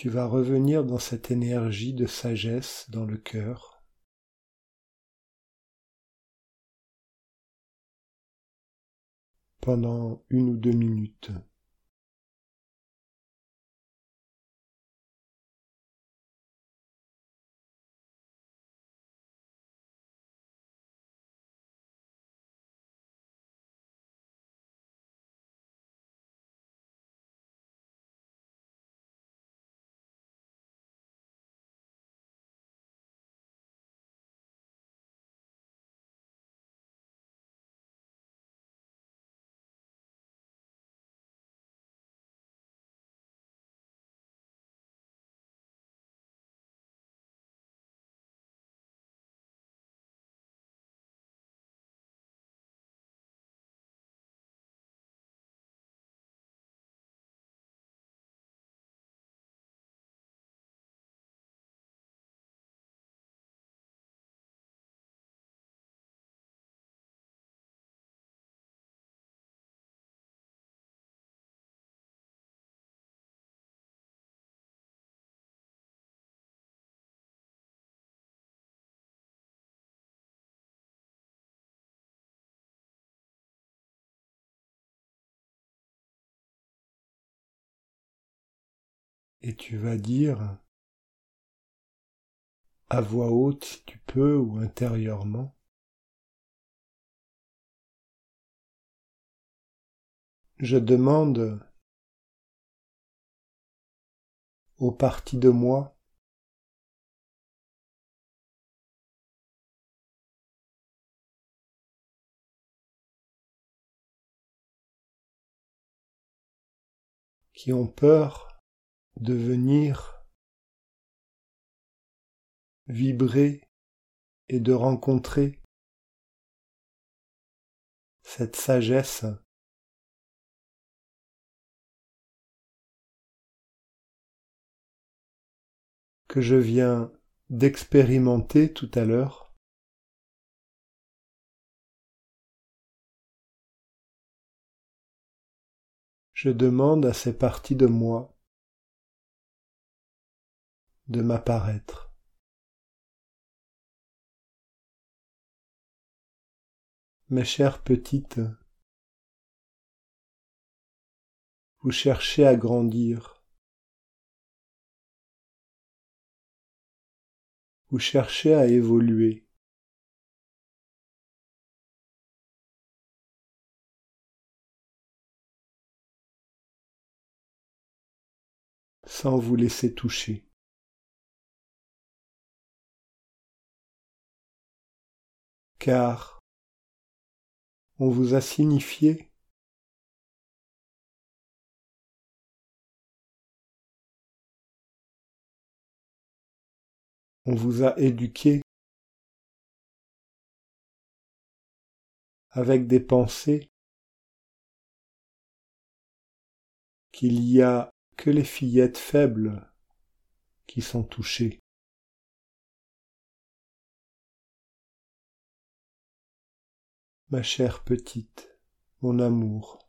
tu vas revenir dans cette énergie de sagesse dans le cœur. Pendant 1 ou 2 minutes. Et tu vas dire, à voix haute si tu peux ou intérieurement, je demande aux parties de moi qui ont peur de venir vibrer et de rencontrer cette sagesse que je viens d'expérimenter tout à l'heure. Je demande à ces parties de moi de m'apparaître. Mes chères petites, vous cherchez à grandir. Vous cherchez à évoluer. Sans vous laisser toucher. Car on vous a signifié on vous a éduqué avec des pensées qu'il y a que les fillettes faibles qui sont touchées. Ma chère petite, mon amour,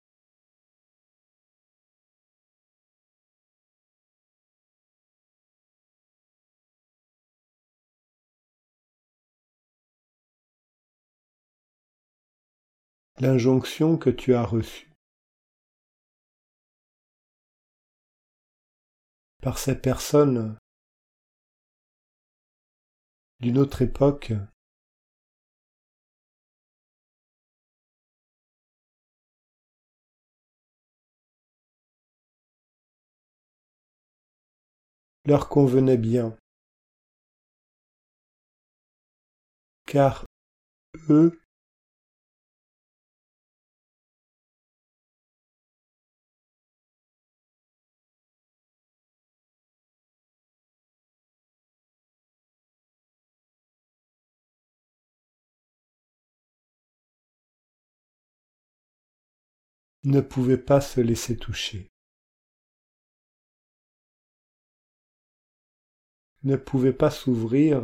l'injonction que tu as reçue par ces personnes d'une autre époque leur convenait bien, car eux ne pouvaient pas se laisser toucher, ne pouvaient pas s'ouvrir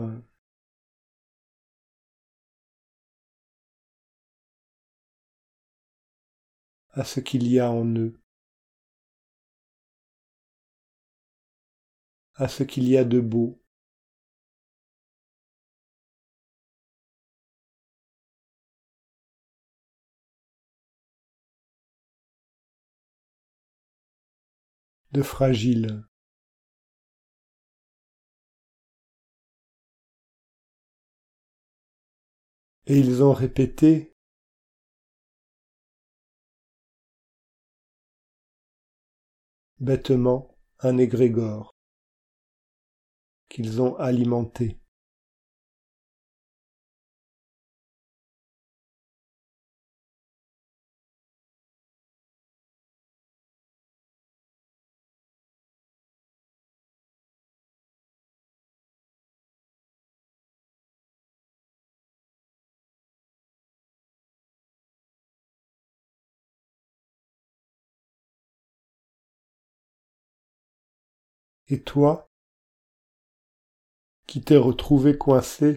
à ce qu'il y a en eux. à ce qu'il y a de beau, de fragile. Et ils ont répété bêtement un égrégore qu'ils ont alimenté. Et toi, qui t'es retrouvé coincé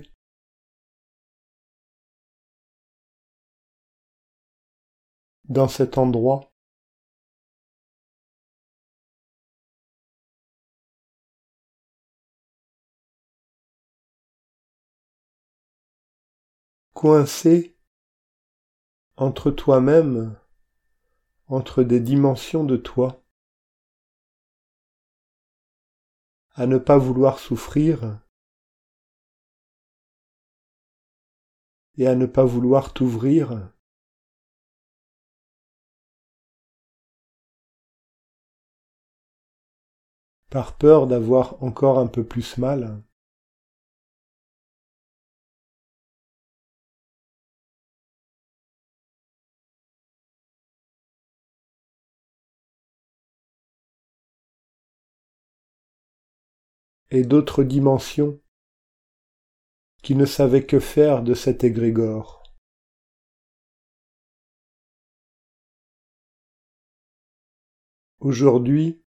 dans cet endroit, coincé entre toi-même, entre des dimensions de toi, à ne pas vouloir souffrir et à ne pas vouloir t'ouvrir, par peur d'avoir encore un peu plus mal. Et d'autres dimensions qui ne savaient que faire de cet égrégore. Aujourd'hui,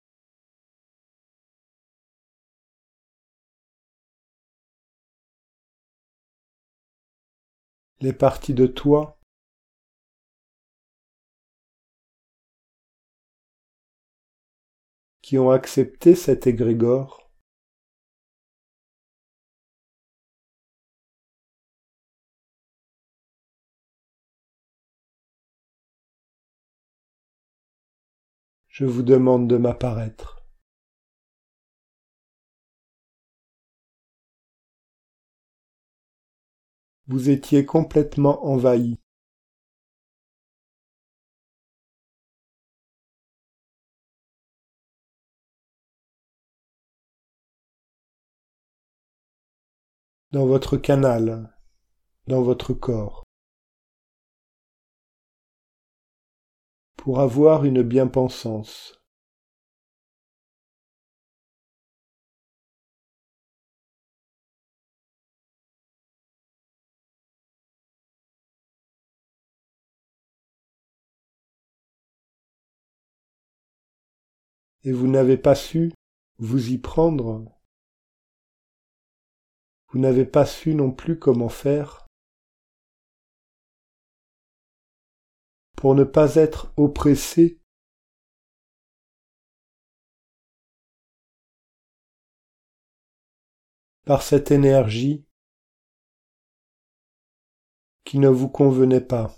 les parties de toi qui ont accepté cet égrégore je vous demande de m'apparaître. Vous étiez complètement envahi. Dans votre canal, dans votre corps, pour avoir une bien-pensance. Et vous n'avez pas su vous y prendre, vous n'avez pas su non plus comment faire pour ne pas être oppressé par cette énergie qui ne vous convenait pas.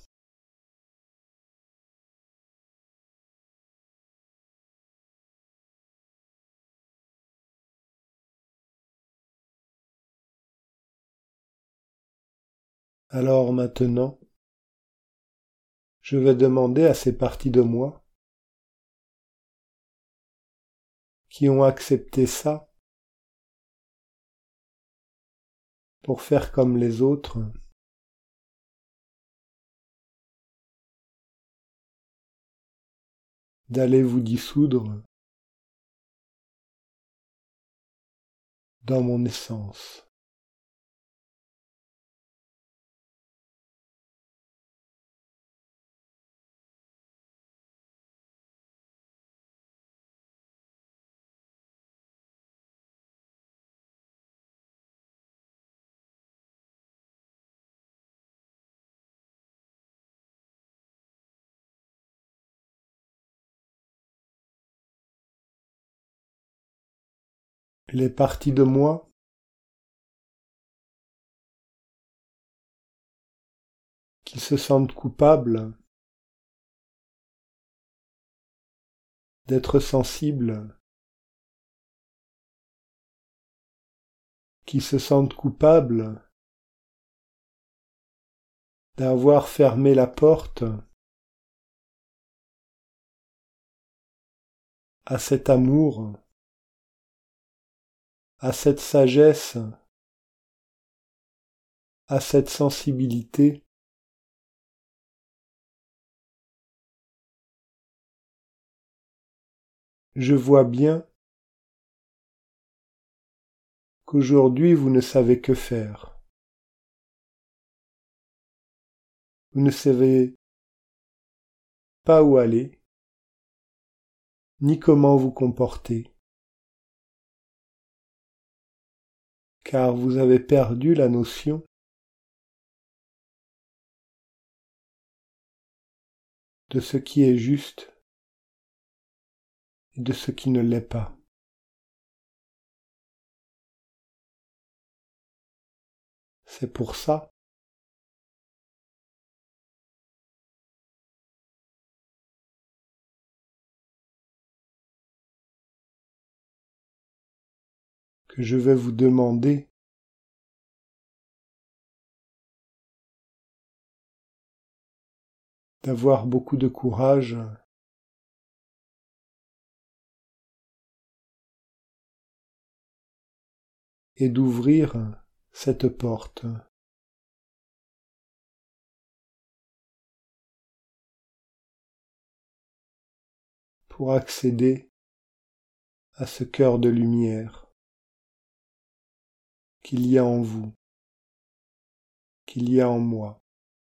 Alors maintenant, je vais demander à ces parties de moi qui ont accepté ça pour faire comme les autres, d'aller vous dissoudre dans mon essence. les parties de moi qui se sentent coupables d'être sensibles, qui se sentent coupables d'avoir fermé la porte à cet amour, à cette sagesse, à cette sensibilité. Je vois bien qu'aujourd'hui vous ne savez que faire. Vous ne savez pas où aller, ni comment vous comporter, car vous avez perdu la notion de ce qui est juste et de ce qui ne l'est pas. C'est pour ça que je vais vous demander d'avoir beaucoup de courage et d'ouvrir cette porte pour accéder à ce cœur de lumière qu'il y a en vous, qu'il y a en moi.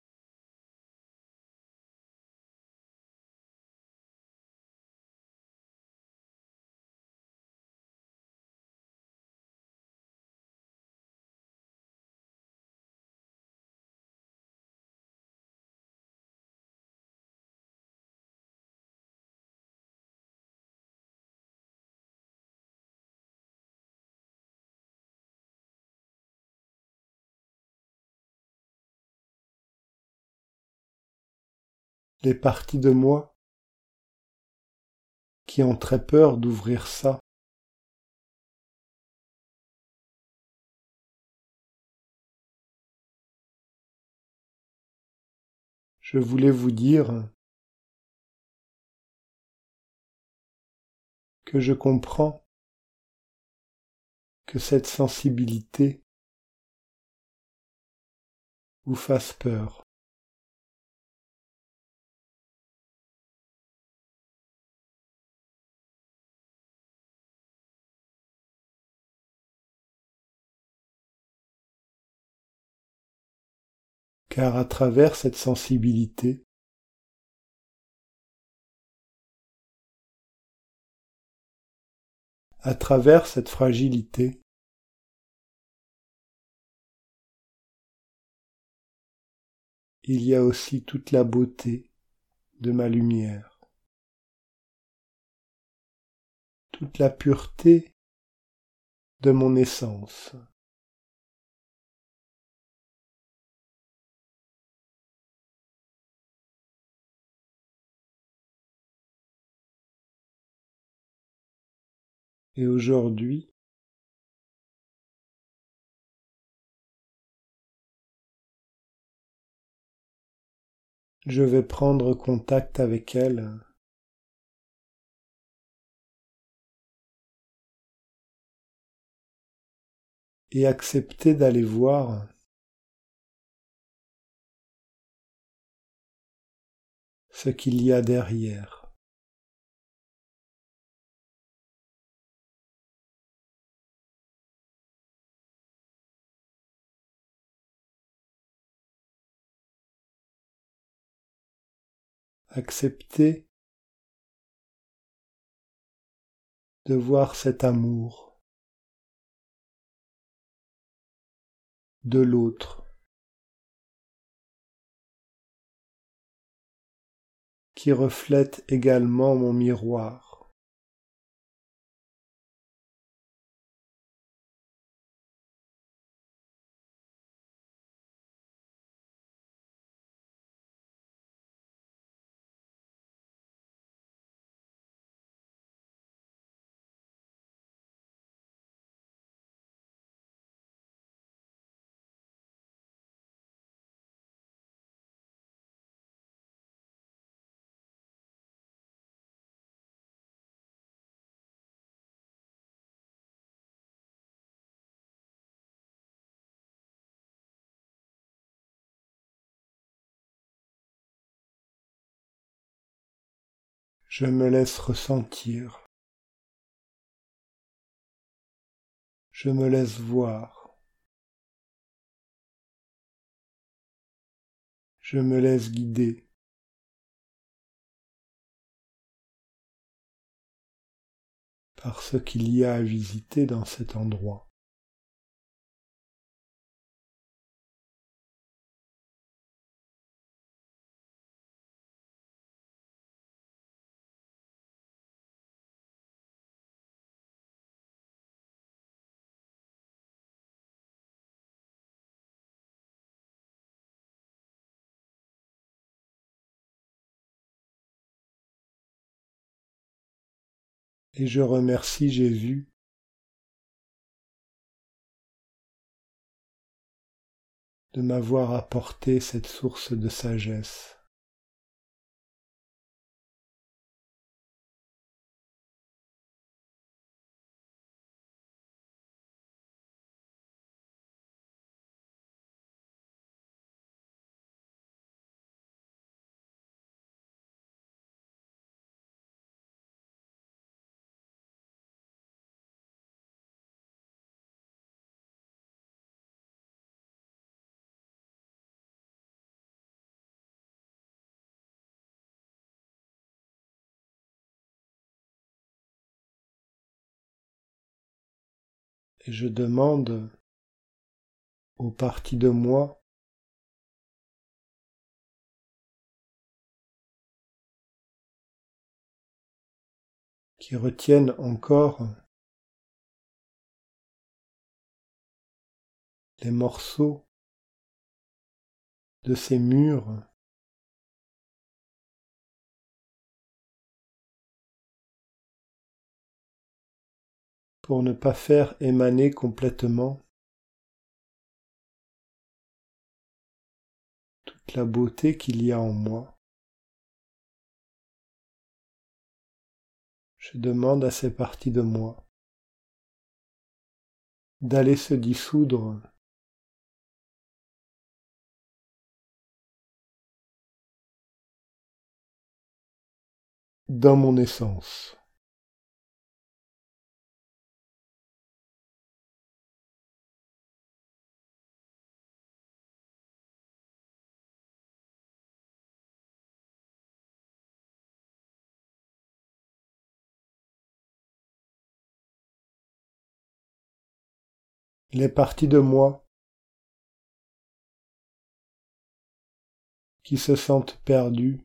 Les parties de moi qui ont très peur d'ouvrir ça, je voulais vous dire que je comprends que cette sensibilité vous fasse peur. Car à travers cette sensibilité, à travers cette fragilité, il y a aussi toute la beauté de ma lumière, toute la pureté de mon essence. Et aujourd'hui, je vais prendre contact avec elle et accepter d'aller voir ce qu'il y a derrière. Accepter de voir cet amour de l'autre qui reflète également mon miroir. Je me laisse ressentir. Je me laisse voir. Je me laisse guider. Par ce qu'il y a à visiter dans cet endroit. Et je remercie Jésus de m'avoir apporté cette source de sagesse. Et je demande aux parties de moi qui retiennent encore les morceaux de ces murs pour ne pas faire émaner complètement toute la beauté qu'il y a en moi. Je demande à ces parties de moi d'aller se dissoudre dans mon essence. Les parties de moi qui se sentent perdues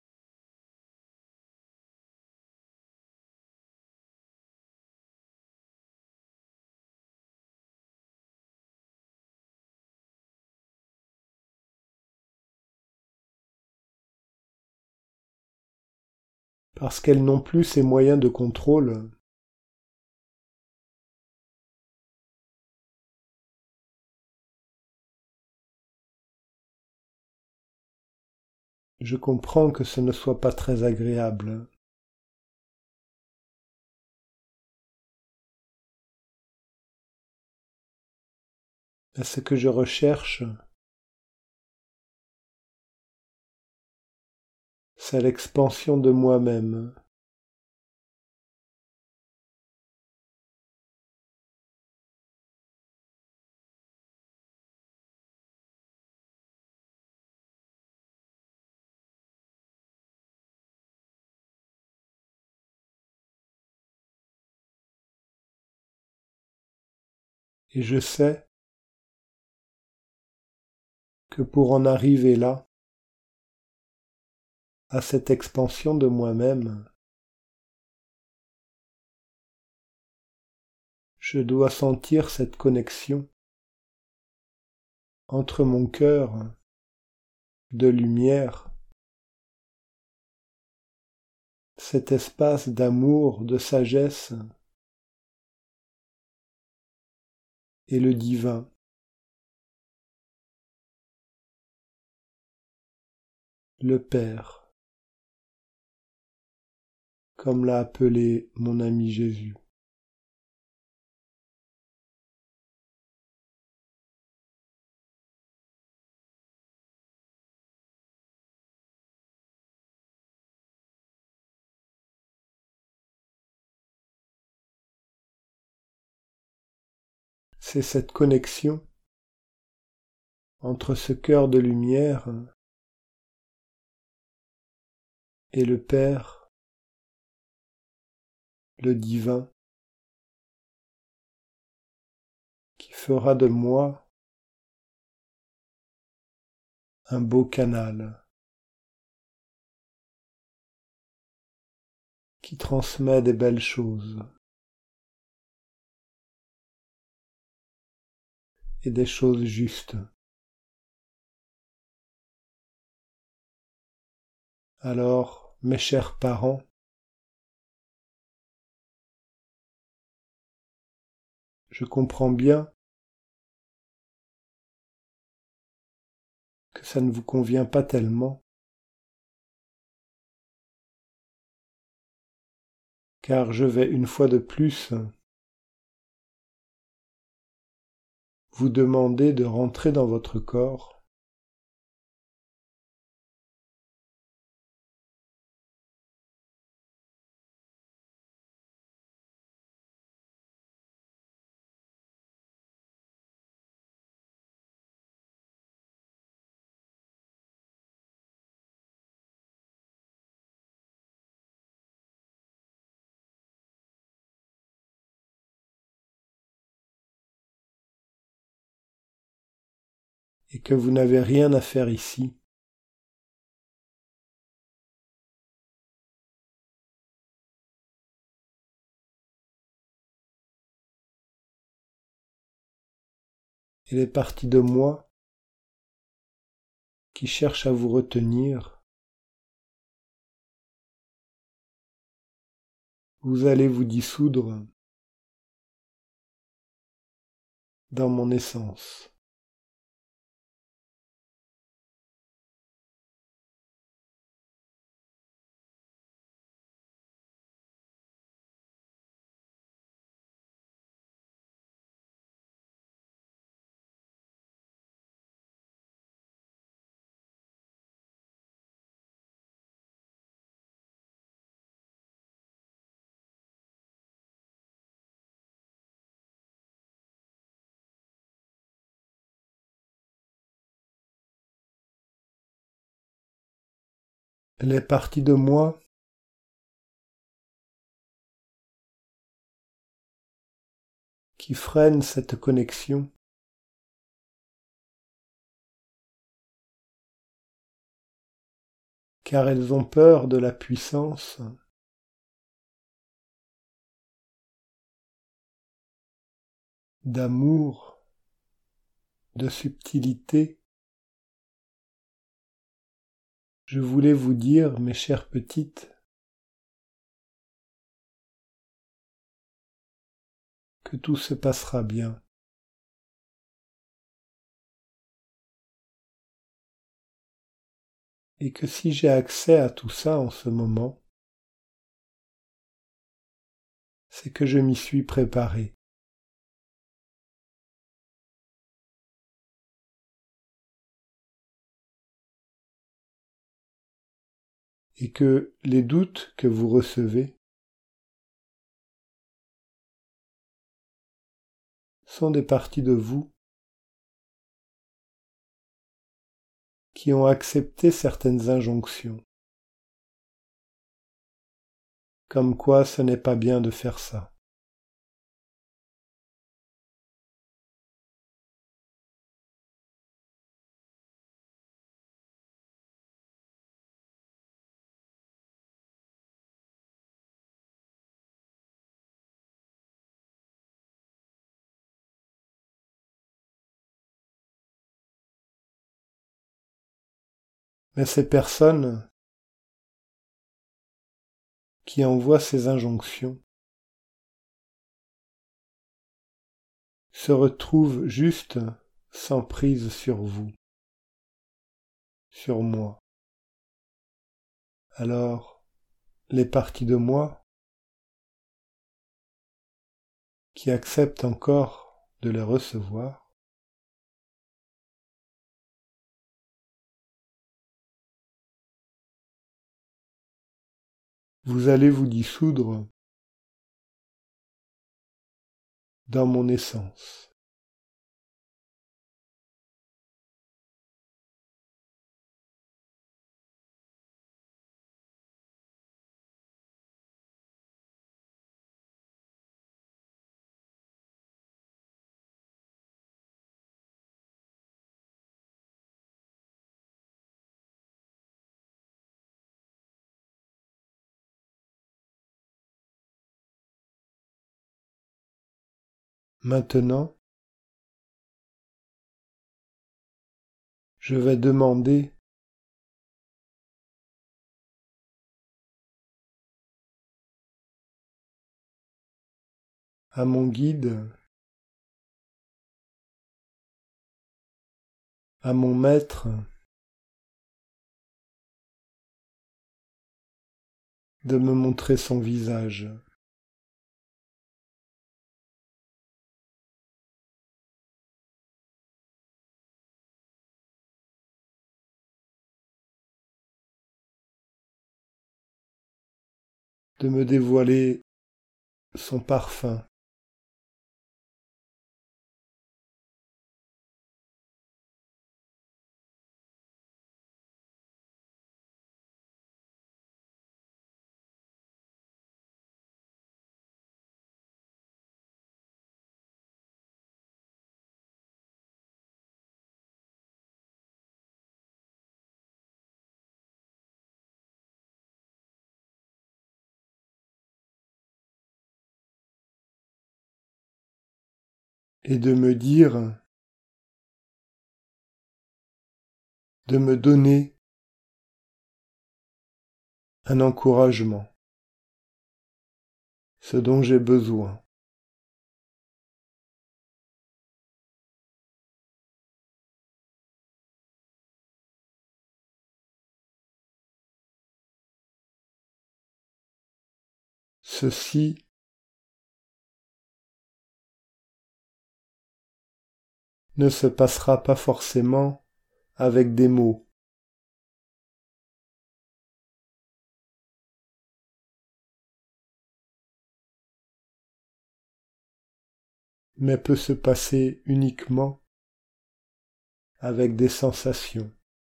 parce qu'elles n'ont plus ces moyens de contrôle. Je comprends que ce ne soit pas très agréable. Mais ce que je recherche, c'est l'expansion de moi-même. Et je sais que pour en arriver là, à cette expansion de moi-même, je dois sentir cette connexion entre mon cœur de lumière, cet espace d'amour, de sagesse, et le divin, le Père, comme l'a appelé mon ami Jésus. c'est cette connexion entre ce cœur de lumière et le Père, le divin, qui fera de moi un beau canal, qui transmet des belles choses et des choses justes. Alors, mes chers parents, je comprends bien que ça ne vous convient pas tellement, car je vais une fois de plus vous demander de rentrer dans votre corps et que vous n'avez rien à faire ici. Et les parties de moi qui cherchent à vous retenir, vous allez vous dissoudre dans mon essence. Les parties de moi qui freinent cette connexion, car elles ont peur de la puissance d'amour, de subtilité. Je voulais vous dire, mes chères petites, que tout se passera bien. Et que si j'ai accès à tout ça en ce moment, c'est que je m'y suis préparé. Et que les doutes que vous recevez sont des parties de vous qui ont accepté certaines injonctions, comme quoi ce n'est pas bien de faire ça. Mais ces personnes qui envoient ces injonctions se retrouvent juste sans prise sur vous, sur moi. Alors, les parties de moi qui acceptent encore de les recevoir, vous allez vous dissoudre dans mon essence. Maintenant, je vais demander à mon guide, à mon maître, de me montrer son visage. De me dévoiler son parfum. Et de me dire, de me donner un encouragement, ce dont j'ai besoin. Ceci ne se passera pas forcément avec des mots, mais peut se passer uniquement avec des sensations.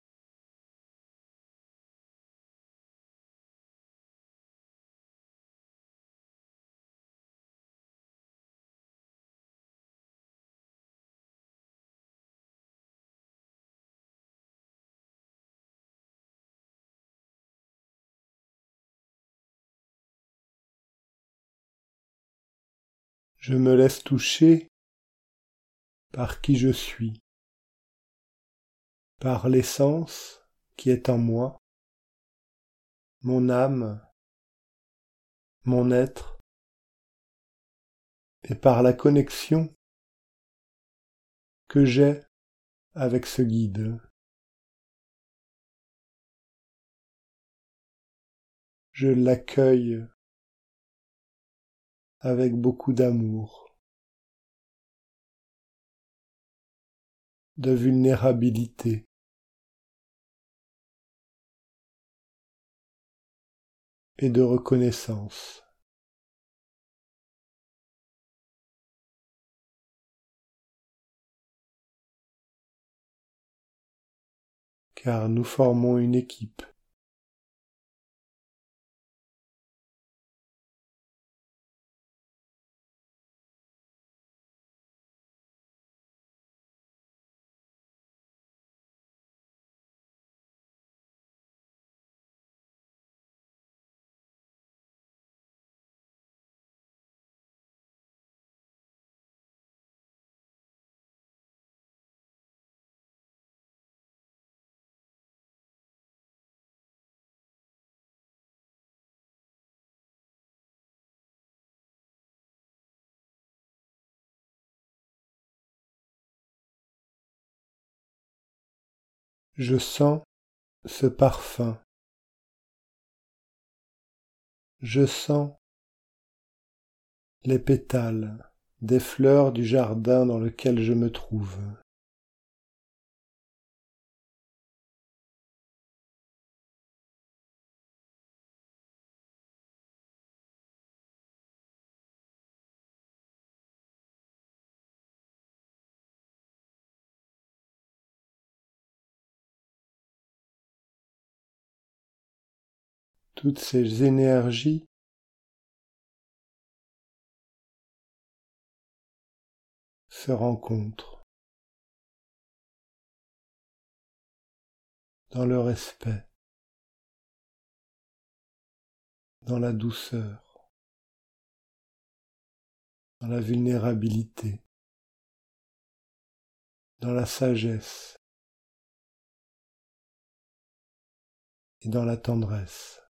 Je me laisse toucher par qui je suis, par l'essence qui est en moi, mon âme, mon être, et par la connexion que j'ai avec ce guide. Je l'accueille avec beaucoup d'amour, de vulnérabilité. Et de reconnaissance. Car nous formons une équipe. Je sens ce parfum. Je sens les pétales des fleurs du jardin dans lequel je me trouve. Toutes ces énergies se rencontrent dans le respect, dans la douceur. dans la vulnérabilité, dans la sagesse et dans la tendresse.